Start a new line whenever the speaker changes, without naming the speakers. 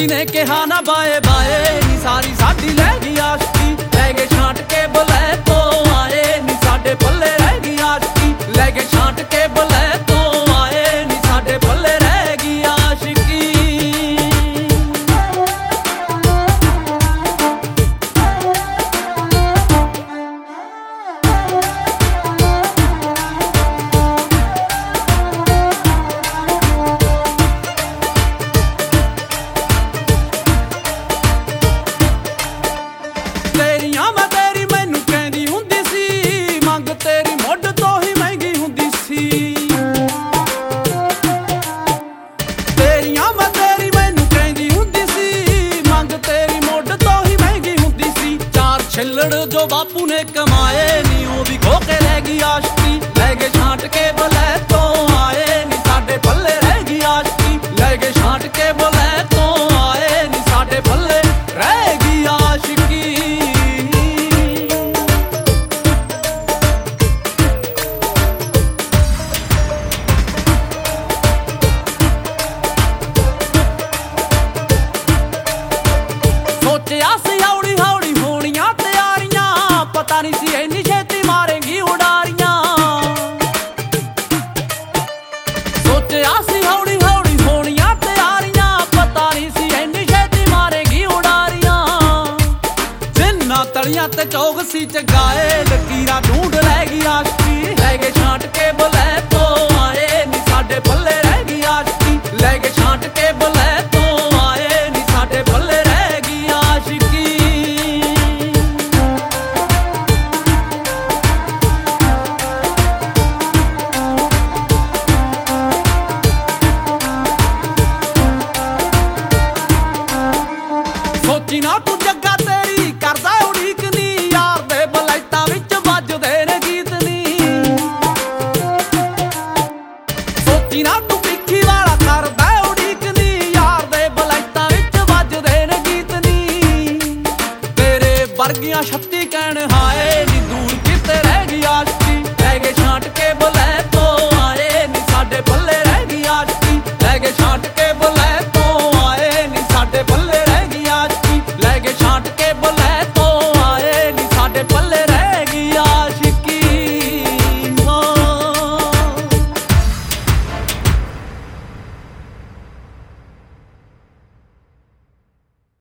ਕਿਸੇ ਨੇ ਕਿਹਾ ਨਾ ਬਾਏ ਬਾਏ ਨੀ ਸਾਰੀ ਸਾਡੀ ਲੈ ਗਈ ਆਸ਼ਕੀ ਲੈ ਗਏ ਛਾਂਟ ਕੇ ਬੁਲੇ ਤੋਂ ਆਏ ਨੀ ਸਾਡੇ ਪੱਲੇ ਰਹਿ ਗਈ ਆਸ਼ਕੀ ਲੈ ਗਏ ਛਾਂਟ ਕੇ ਬੁਲੇ ਤੋਂ ਆਏ ਨੀ ਸਾਡੇ ਪੱਲੇ ਰਹਿ ਗਈ ਆਸ਼ਕੀ ਛਿੱਲੜ ਜੋ ਬਾਪੂ ਨੇ ਕਮਾਏ ਨੀ ਉਹ ਵੀ ਖੋ ਕੇ ਲੈ ਗਈ ਆਸ਼ਕੀ ਲੈ ਗਏ ਛਾਂਟ ਕੇ ਬੁਲੇ ਤੋਂ ਆਏ ਨੀ ਸਾਡੇ ਪੱਲੇ ਰਹਿ ਗਈ ਆਸ਼ਕੀ ਲੈ ਗਏ ਛਾਂਟ ਕੇ ਬੁਲੇ ਤੋਂ ਆਏ ਨੀ ਸਾਡੇ ਪੱਲੇ ਰਹਿ ਗਈ ਆਸ਼ਕੀ ਸੋਚਿਆ ਸੀ ਹੌਲੀ ਹੌਲੀ ਹੋਣੀਆਂ ਤਿਆਰੀਆਂ ਪਤਾ ਨਹੀਂ ਸੀ ਇੰਨੀ ਛੇਤੀ ਮਾਰੇਗੀ ਉਡਾਰੀਆਂ ਸੋਚਿਆ ਸੀ ਹੌਲੀ ਹੌਲੀ ਹੋਣੀਆਂ ਤਿਆਰੀਆਂ ਪਤਾ ਨਹੀਂ ਸੀ ਇੰਨੀ ਛੇਤੀ ਮਾਰੇਗੀ ਉਡਾਰੀਆਂ ਜਿੰਨਾ ਤਲੀਆਂ ਤੇ ਚੌਗ ਸੀ ਚਗਾਏ ਲਕੀਰਾਂ ਢੂੰਡ ਲੈ ਗਈ ਆਸ਼ਕੀ ਲੈ ਗਏ ਛਾਂਟ ਕੇ ਬੁਲੇ ਤੋਂ ਆਏ ਨੀ ਸਾਡੇ ਪੱਲੇ ਰਹਿ ਗਈ ਆਸ਼ਕੀ ਲੈ ਗਏ ਛਾਂਟ ਕੇ ਬੁਲੇ ਤੋਂ ਆਏ ਨੀ ਸਾਡੇ ਪੱਲੇ ਰਹਿ ਗਈ ਆਸ਼ਕੀ ਸੋਚੀ ਨਾ ਤੂੰ ਜੱਗਾ ਤੇਰੀ ਕਰਦਾ ਉਡੀਕ ਨੀ ਯਾਰ ਦੇ ਬਲਾਈਟਾਂ ਵਿੱਚ ਵੱਜਦੇ ਨੇ ਗੀਤ ਨੀ ਸੋਚੀ ਨਾ ਤੂੰ ਪਿੱਖੀ ਵਾਲਾ ਕਰਦਾ ਉਡੀਕ ਨੀ ਯਾਰ ਦੇ ਬਲਾਈਟਾਂ ਵਿੱਚ ਵੱਜਦੇ ਨੇ ਗੀਤ ਨੀ ਤੇਰੇ ਵਰਗੀਆਂ 36